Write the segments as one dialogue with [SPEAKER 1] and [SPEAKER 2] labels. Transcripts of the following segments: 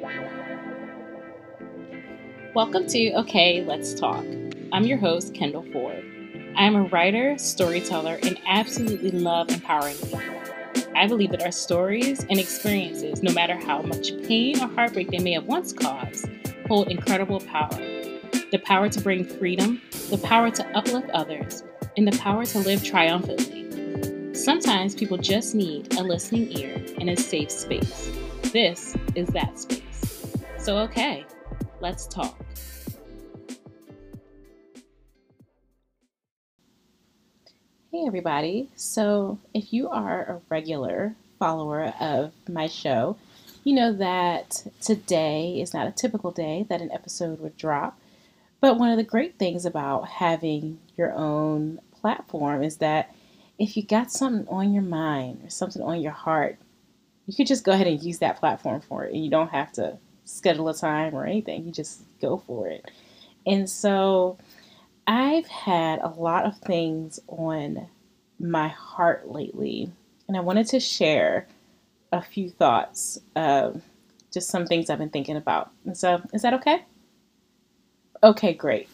[SPEAKER 1] Welcome to Okay, Let's Talk. I'm your host, Kendall Ford. I am a writer, storyteller, and absolutely love empowering people. I believe that our stories and experiences, no matter how much pain or heartbreak they may have once caused, hold incredible power. The power to bring freedom, the power to uplift others, and the power to live triumphantly. Sometimes people just need a listening ear and a safe space. This is that space. So, okay, let's talk. Hey, everybody. So, if you are a regular follower of my show, you know that today is not a typical day that an episode would drop. But one of the great things about having your own platform is that if you got something on your mind or something on your heart, you could just go ahead and use that platform for it. And you don't have to schedule a time or anything. You just go for it. And so I've had a lot of things on my heart lately, and I wanted to share a few thoughts of just some things I've been thinking about. And so, is that okay? Okay, great.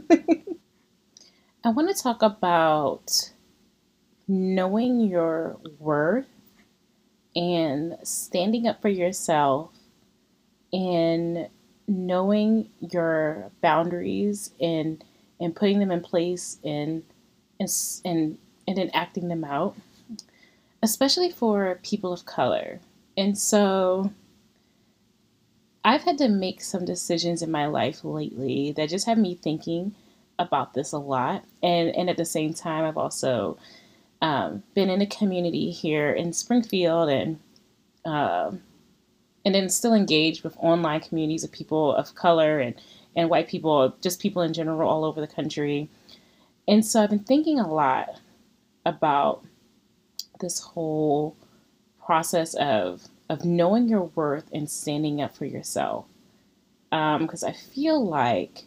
[SPEAKER 1] I want to talk about knowing your worth and standing up for yourself and knowing your boundaries and putting them in place and and then acting them out, especially for people of color. And so I've had to make some decisions in my life lately that just have me thinking about this a lot. And at the same time, I've also been in a community here in Springfield um, and then still engaged with online communities of people of color and white people, just people in general all over the country. And so I've been thinking a lot about this whole process of knowing your worth and standing up for yourself. Because I feel like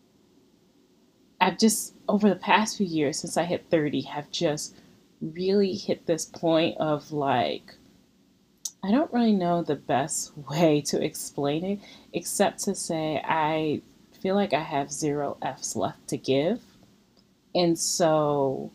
[SPEAKER 1] I've just over the past few years since I hit 30 have just really hit this point of like I don't really know the best way to explain it except to say I feel like I have zero F's left to give. And so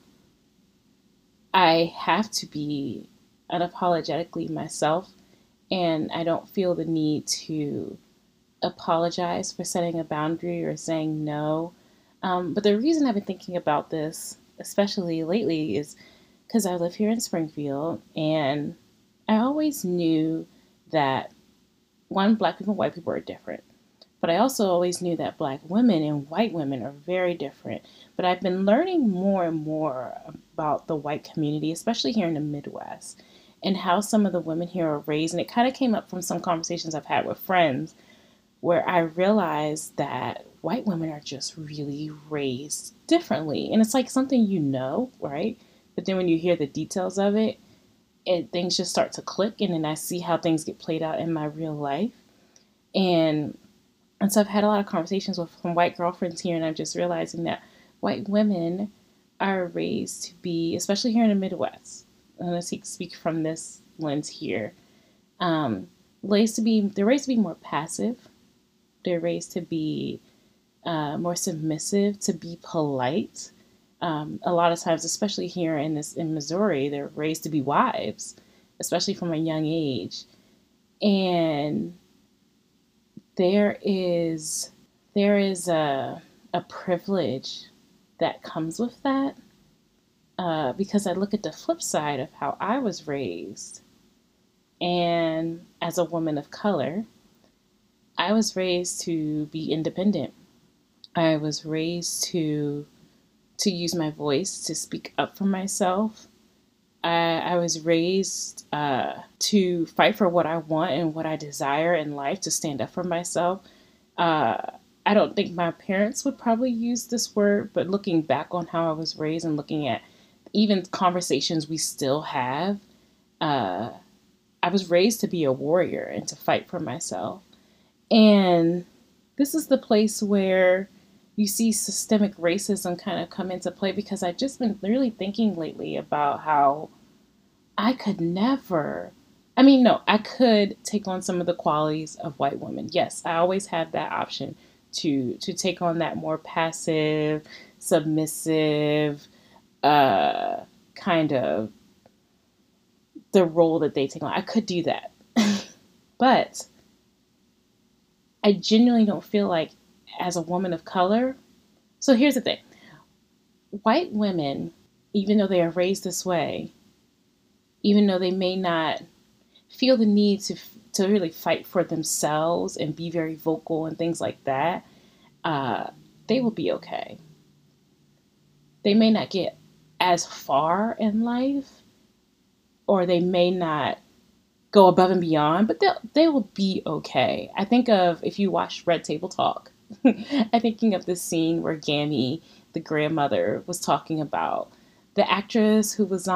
[SPEAKER 1] I have to be unapologetically myself, and I don't feel the need to apologize for setting a boundary or saying no. But the reason I've been thinking about this, especially lately, is because I live here in Springfield, and I always knew that one, black people and white people are different. But I also always knew that black women and white women are very different. But I've been learning more and more about the white community, especially here in the Midwest, and how some of the women here are raised. And it kind of came up from some conversations I've had with friends where I realized that white women are just really raised differently. And it's like something you know, right? But then when you hear the details of it, things just start to click. And then I see how things get played out in my real life. And and so I've had a lot of conversations with some white girlfriends here, and I'm just realizing that white women are raised to be, especially here in the Midwest, I'm going to speak from this lens here, um, they're raised to be more passive. They're raised to be more submissive, to be polite. A lot of times, especially here in Missouri, they're raised to be wives, especially from a young age. And there is there is a privilege that comes with that because I look at the flip side of how I was raised, and as a woman of color, I was raised to be independent. I was raised to use my voice to speak up for myself. I was raised to fight for what I want and what I desire in life, to stand up for myself. Uh, I don't think my parents would probably use this word, but looking back on how I was raised and looking at even conversations we still have, uh, I was raised to be a warrior and to fight for myself. And this is the place where you see systemic racism kind of come into play because I've just been really thinking lately about how I could never I mean, no, I could take on some of the qualities of white women. Yes, I always have that option to take on that more passive, submissive, uh, kind of the role that they take on. I could do that. But I genuinely don't feel like, as a woman of color. So here's the thing: white women, even though they are raised this way, even though they may not feel the need to really fight for themselves and be very vocal and things like that, uh, they will be okay. They may not get as far in life, or they may not go above and beyond, but they will be okay. I think of, if you watch Red Table Talk, I'm thinking of this scene where Gammy, the grandmother, was talking about the actress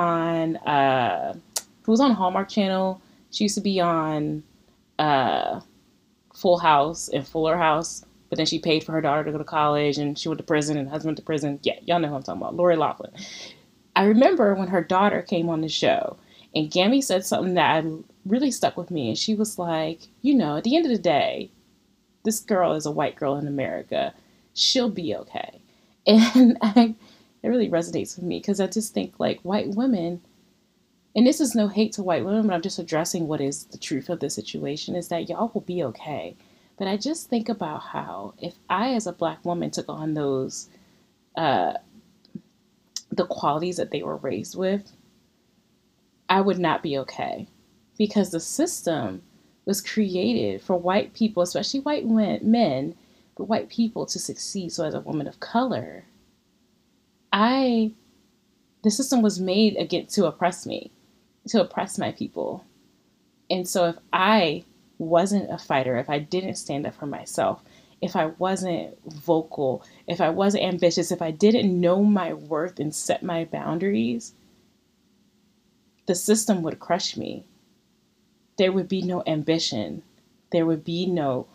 [SPEAKER 1] who was on Hallmark Channel. She used to be on uh, Full House and Fuller House, but then she paid for her daughter to go to college, and she went to prison, and husband went to prison. Yeah, y'all know who I'm talking about, Lori Loughlin. I remember when her daughter came on the show, and Gammy said something that really stuck with me, and she was like, at the end of the day, this girl is a white girl in America. She'll be okay. And it really resonates with me, because I just think, like, white women, and this is no hate to white women, but I'm just addressing what is the truth of the situation, is that y'all will be okay. But I just think about how, if I, as a black woman, took on those, uh, the qualities that they were raised with, I would not be okay, because the system was created for white people, especially white men, but white people to succeed. So as a woman of color, I the system was made again to oppress me, to oppress my people. And so if I wasn't a fighter, if I didn't stand up for myself, if I wasn't vocal, if I wasn't ambitious, if I didn't know my worth and set my boundaries, the system would crush me. There would be no ambition. There would be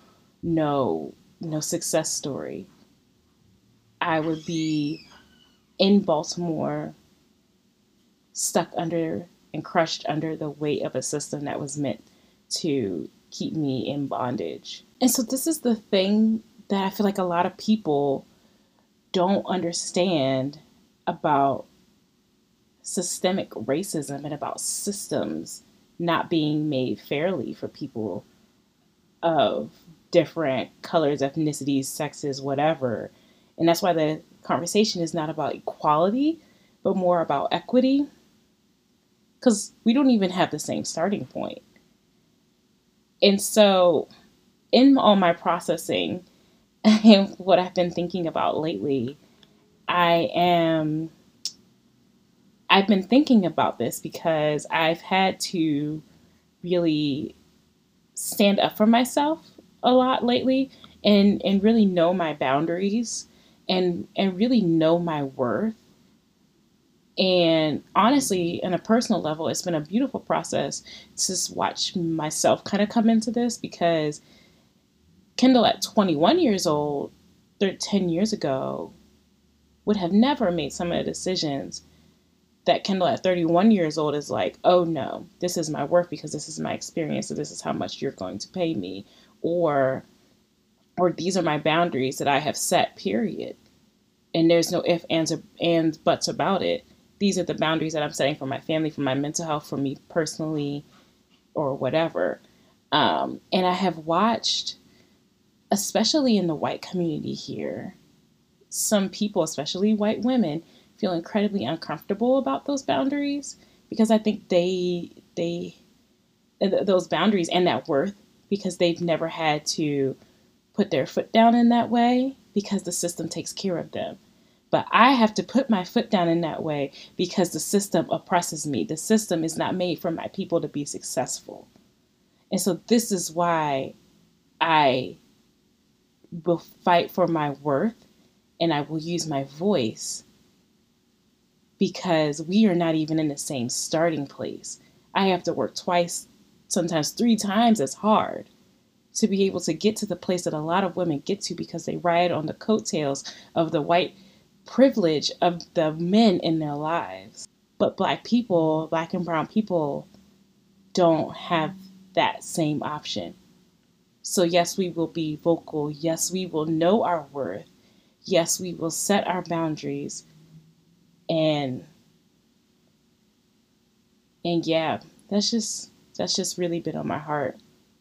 [SPEAKER 1] no success story. I would be in Baltimore, stuck under and crushed under the weight of a system that was meant to keep me in bondage. And so this is the thing that I feel like a lot of people don't understand about systemic racism and about systems not being made fairly for people of different colors, ethnicities, sexes, whatever. And that's why the conversation is not about equality, but more about equity, because we don't even have the same starting point. And so, in all my processing and what I've been thinking about lately, I am I've been thinking about this because I've had to really stand up for myself a lot lately, and really know my boundaries, and really know my worth. And honestly, on a personal level, it's been a beautiful process to just watch myself kind of come into this, because Kendall at 21 years old, 10 years ago, would have never made some of the decisions that Kendall at 31 years old is like, oh no, this is my worth because this is my experience, so this is how much you're going to pay me, or or these are my boundaries that I have set, period. And there's no ifs, ands, or and buts about it. These are the boundaries that I'm setting for my family, for my mental health, for me personally, or whatever. And I have watched, especially in the white community here, some people, especially white women, feel incredibly uncomfortable about those boundaries, because I think they those boundaries and that worth, because they've never had to put their foot down in that way, because the system takes care of them. But I have to put my foot down in that way because the system oppresses me. The system is not made for my people to be successful. And so this is why I will fight for my worth, and I will use my voice, because we are not even in the same starting place. I have to work twice, sometimes three times as hard to be able to get to the place that a lot of women get to, because they ride on the coattails of the white privilege of the men in their lives. But black people, black and brown people, don't have that same option. So yes, we will be vocal. Yes, we will know our worth. Yes, we will set our boundaries. And yeah, that's just really been on my heart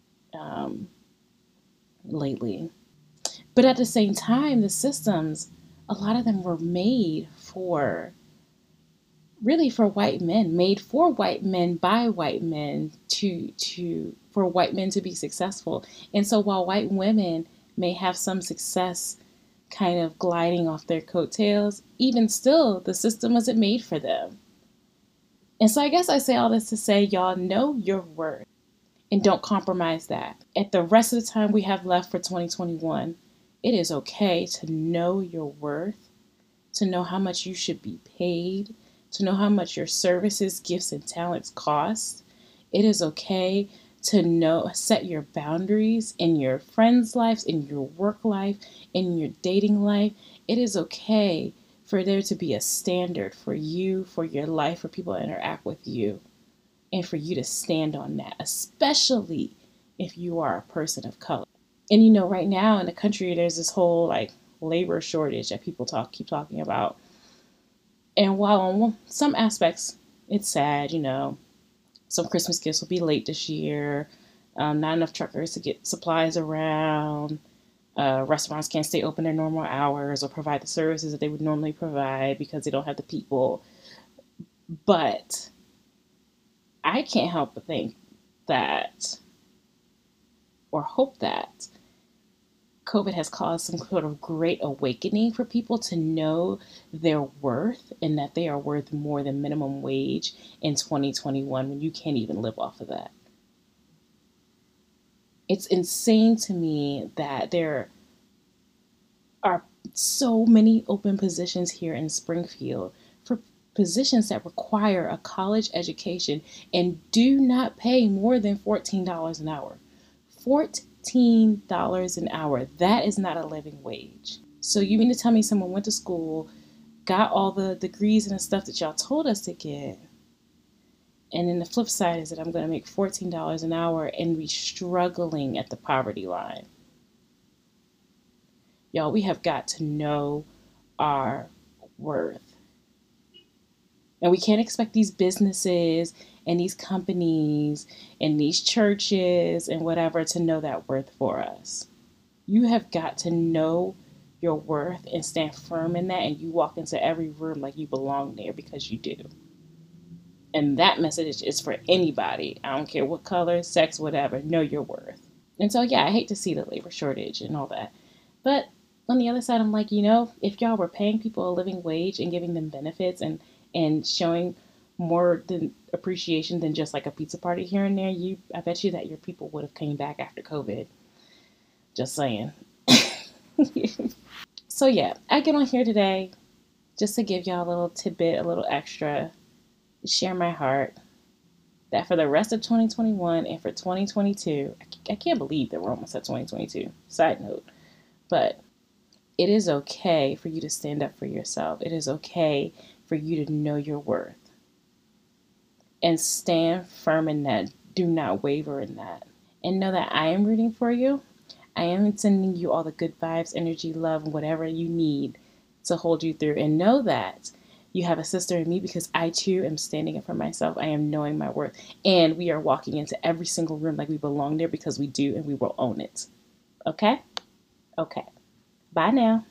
[SPEAKER 1] lately. But at the same time, the systems, a lot of them were made for really for white men, made for white men by white men to for white men to be successful. And so while white women may have some success kind of gliding off their coattails, even still the system wasn't made for them. And so I guess I say all this to say, y'all know your worth and don't compromise that. At the rest of the time we have left for 2021, it is okay to know your worth, to know how much you should be paid, to know how much your services, gifts, and talents cost. It is okay to set your boundaries in your friends' lives, in your work life, in your dating life. It is okay for there to be a standard for you, for your life, for people to interact with you, and for you to stand on that, especially if you are a person of color. And right now in the country, there's this whole labor shortage that people keep talking about. And while on some aspects it's sad, some Christmas gifts will be late this year, not enough truckers to get supplies around, restaurants can't stay open their normal hours or provide the services that they would normally provide because they don't have the people. But I can't help but think that, or hope that, COVID has caused some sort of great awakening for people to know their worth and that they are worth more than minimum wage in 2021 when you can't even live off of that. It's insane to me that there are so many open positions here in Springfield for positions that require a college education and do not pay more than $14 an hour. $14 an hour. That is not a living wage. So you mean to tell me someone went to school, got all the degrees and the stuff that y'all told us to get, and then the flip side is that I'm going to make $14 an hour and be struggling at the poverty line? Y'all, we have got to know our worth. And we can't expect these businesses and these companies and these churches and whatever to know that worth for us. You have got to know your worth and stand firm in that, and you walk into every room like you belong there because you do. And that message is for anybody. I don't care what color, sex, whatever. Know your worth. And so, yeah, I hate to see the labor shortage and all that. But on the other side, I'm like, if y'all were paying people a living wage and giving them benefits and showing more than appreciation than just like a pizza party here and there, I bet you that your people would have came back after COVID. Just saying. So yeah, I get on here today just to give y'all a little tidbit, a little extra, share my heart that for the rest of 2021 and for 2022, I can't believe that we're almost at 2022, side note, but it is okay for you to stand up for yourself. It is okay for you to know your worth and stand firm in that. Do not waver in that. And know that I am rooting for you. I am sending you all the good vibes, energy, love, whatever you need to hold you through. And know that you have a sister in me because I too am standing up for myself. I am knowing my worth. And we are walking into every single room like we belong there because we do, and we will own it. Okay? Okay. Bye now.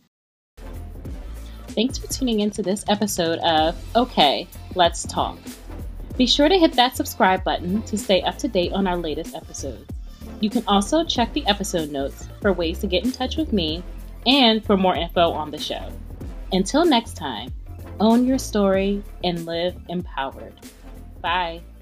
[SPEAKER 1] Thanks for tuning into this episode of Okay, Let's Talk. Be sure to hit that subscribe button to stay up to date on our latest episodes. You can also check the episode notes for ways to get in touch with me and for more info on the show. Until next time, own your story and live empowered. Bye.